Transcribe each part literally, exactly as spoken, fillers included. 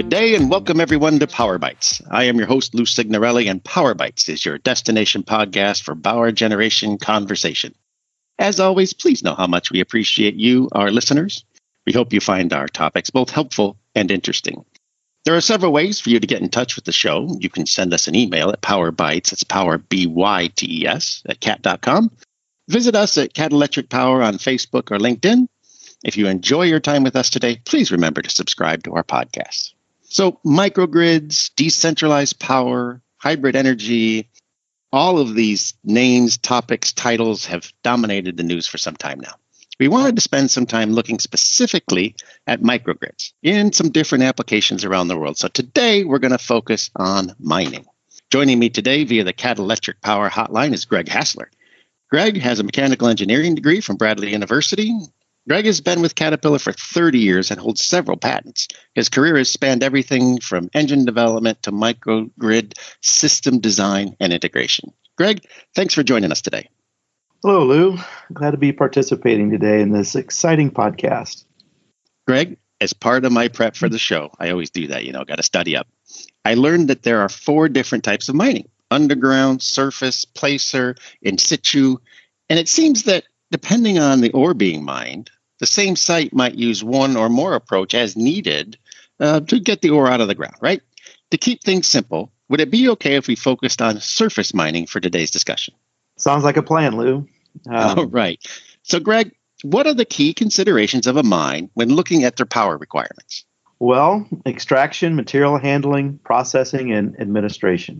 Good day and welcome everyone to Power Bites. I am your host, Lou Signorelli, and Power Bites is your destination podcast for power generation conversation. As always, please know how much we appreciate you, our listeners. We hope you find our topics both helpful and interesting. There are several ways for you to get in touch with the show. You can send us an email at powerbytes, that's power, B Y T E S, at cat dot com. Visit us at Cat Electric Power on Facebook or LinkedIn. If you enjoy your time with us today, please remember to subscribe to our podcast. So microgrids, decentralized power, hybrid energy, all of these names, topics, titles have dominated the news for some time now. We wanted to spend some time looking specifically at microgrids in some different applications around the world. So today we're going to focus on mining. Joining me today via the Cat Electric Power hotline is Greg Hassler. Greg has a mechanical engineering degree from Bradley University. Greg has been with Caterpillar for thirty years and holds several patents. His career has spanned everything from engine development to microgrid system design and integration. Greg, thanks for joining us today. Hello, Lou. Glad to be participating today in this exciting podcast. Greg, as part of my prep for the show, I always do that, you know, got to study up. I learned that there are four different types of mining: underground, surface, placer, in situ. And it seems that depending on the ore being mined, the same site might use one or more approach as needed uh, to get the ore out of the ground, right? To keep things simple, would it be okay if we focused on surface mining for today's discussion? Sounds like a plan, Lou. Um, All right. So, Greg, what are the key considerations of a mine when looking at their power requirements? Well, extraction, material handling, processing, and administration.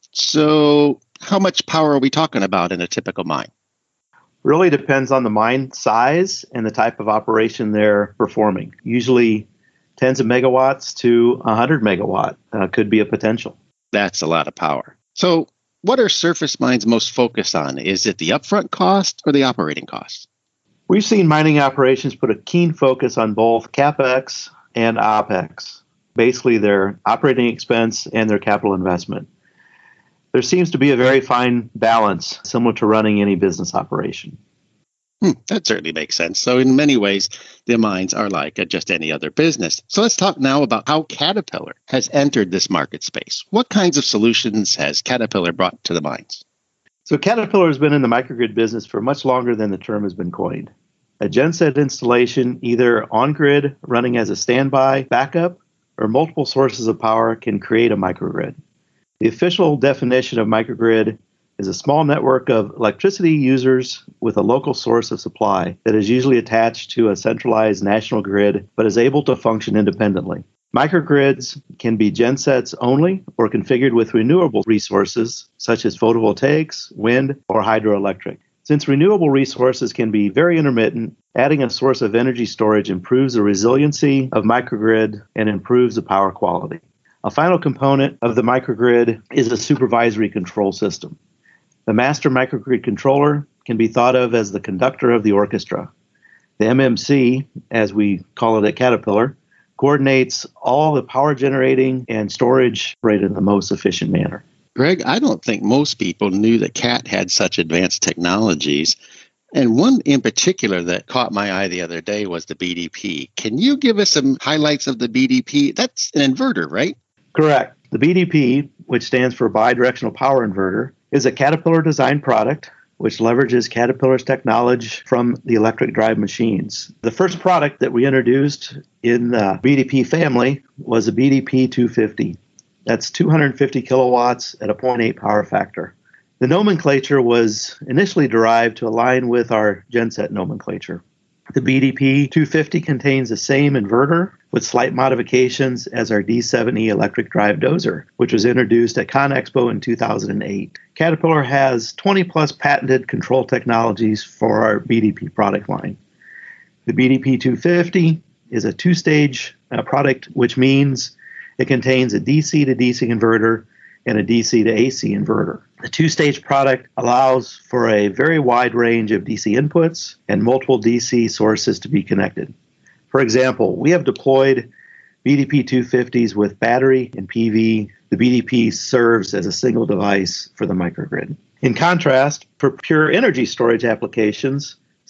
So how much power are we talking about in a typical mine? Really depends on the mine size and the type of operation they're performing. Usually tens of megawatts to one hundred megawatt uh, could be a potential. That's a lot of power. So what are surface mines most focused on? Is it the upfront cost or the operating cost? We've seen mining operations put a keen focus on both CapEx and OpEx, basically their operating expense and their capital investment. There seems to be a very fine balance, similar to running any business operation. Hmm, that certainly makes sense. So in many ways, the mines are like uh, just any other business. So let's talk now about how Caterpillar has entered this market space. What kinds of solutions has Caterpillar brought to the mines? So Caterpillar has been in the microgrid business for much longer than the term has been coined. A genset installation, either on-grid, running as a standby, backup, or multiple sources of power can create a microgrid. The official definition of microgrid is a small network of electricity users with a local source of supply that is usually attached to a centralized national grid but is able to function independently. Microgrids can be gensets only or configured with renewable resources such as photovoltaics, wind, or hydroelectric. Since renewable resources can be very intermittent, adding a source of energy storage improves the resiliency of microgrid and improves the power quality. A final component of the microgrid is a supervisory control system. The master microgrid controller can be thought of as the conductor of the orchestra. The M M C, as we call it at Caterpillar, coordinates all the power generating and storage right in the most efficient manner. Greg, I don't think most people knew that Cat had such advanced technologies. And one in particular that caught my eye the other day was the B D P. Can you give us some highlights of the B D P? That's an inverter, right? Correct. The B D P, which stands for Bidirectional Power Inverter, is a Caterpillar designed product which leverages Caterpillar's technology from the electric drive machines. The first product that we introduced in the B D P family was a B D P two fifty. That's two hundred fifty kilowatts at a zero point eight power factor. The nomenclature was initially derived to align with our genset nomenclature. The B D P two fifty contains the same inverter with slight modifications as our D seven E electric drive dozer, which was introduced at ConExpo in two thousand eight. Caterpillar has twenty plus patented control technologies for our B D P product line. The B D P two fifty is a two-stage uh, product, which means it contains a D C to D C converter and a D C to A C inverter. The two-stage product allows for a very wide range of D C inputs and multiple D C sources to be connected. For example, we have deployed B D P two fifties with battery and P V. The B D P serves as a single device for the microgrid. In contrast, for pure energy storage applications,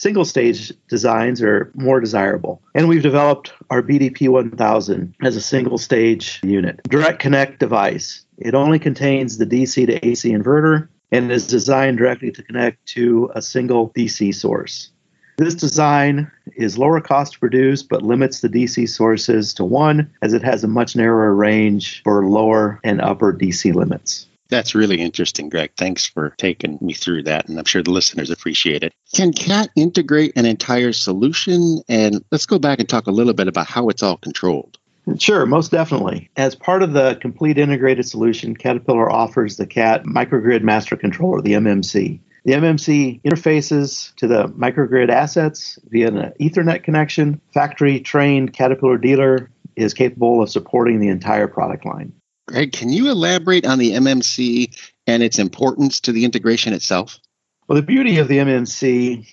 Single stage designs are more desirable. And we've developed our B D P one thousand as a single stage unit. Direct connect device. It only contains the D C to A C inverter and is designed directly to connect to a single D C source. This design is lower cost to produce, but limits the D C sources to one, as it has a much narrower range for lower and upper D C limits. That's really interesting, Greg. Thanks for taking me through that, and I'm sure the listeners appreciate it. Can CAT integrate an entire solution? And let's go back and talk a little bit about how it's all controlled. Sure, most definitely. As part of the complete integrated solution, Caterpillar offers the CAT Microgrid Master Controller, the M M C. The M M C interfaces to the microgrid assets via an Ethernet connection. Factory-trained Caterpillar dealer is capable of supporting the entire product line. Greg, can you elaborate on the M M C and its importance to the integration itself? Well, the beauty of the M M C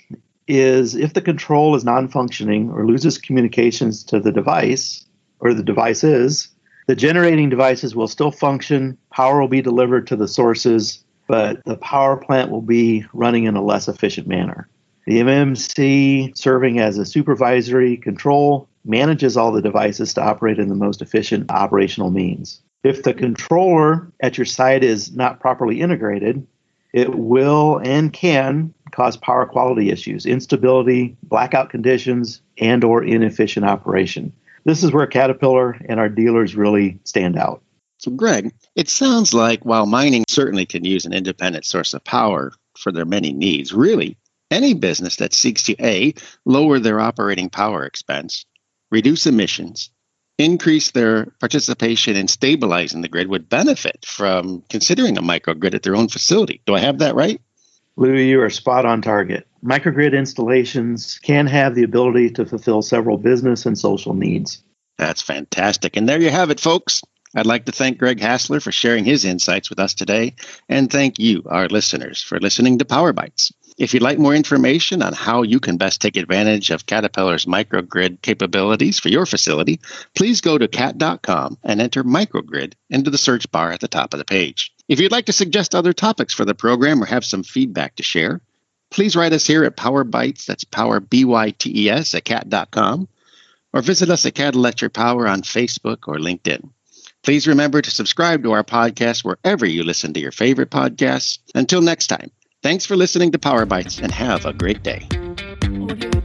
is if the control is non-functioning or loses communications to the device or the devices, the generating devices will still function, power will be delivered to the sources, but the power plant will be running in a less efficient manner. The M M C, serving as a supervisory control, manages all the devices to operate in the most efficient operational means. If the controller at your site is not properly integrated, it will and can cause power quality issues, instability, blackout conditions, and or inefficient operation. This is where Caterpillar and our dealers really stand out. So, Greg, it sounds like while mining certainly can use an independent source of power for their many needs, really, any business that seeks to A, lower their operating power expense, reduce emissions, increase their participation in stabilizing the grid would benefit from considering a microgrid at their own facility. Do I have that right? Louis, you are spot on target. Microgrid installations can have the ability to fulfill several business and social needs. That's fantastic. And there you have it, folks. I'd like to thank Greg Hassler for sharing his insights with us today, and thank you, our listeners, for listening to Power Bites. If you'd like more information on how you can best take advantage of Caterpillar's microgrid capabilities for your facility, please go to cat dot com and enter microgrid into the search bar at the top of the page. If you'd like to suggest other topics for the program or have some feedback to share, please write us here at Power Bites, that's Power B Y T E S at cat dot com, or visit us at Cat Electric Power on Facebook or LinkedIn. Please remember to subscribe to our podcast wherever you listen to your favorite podcasts. Until next time, thanks for listening to Power Bites and have a great day.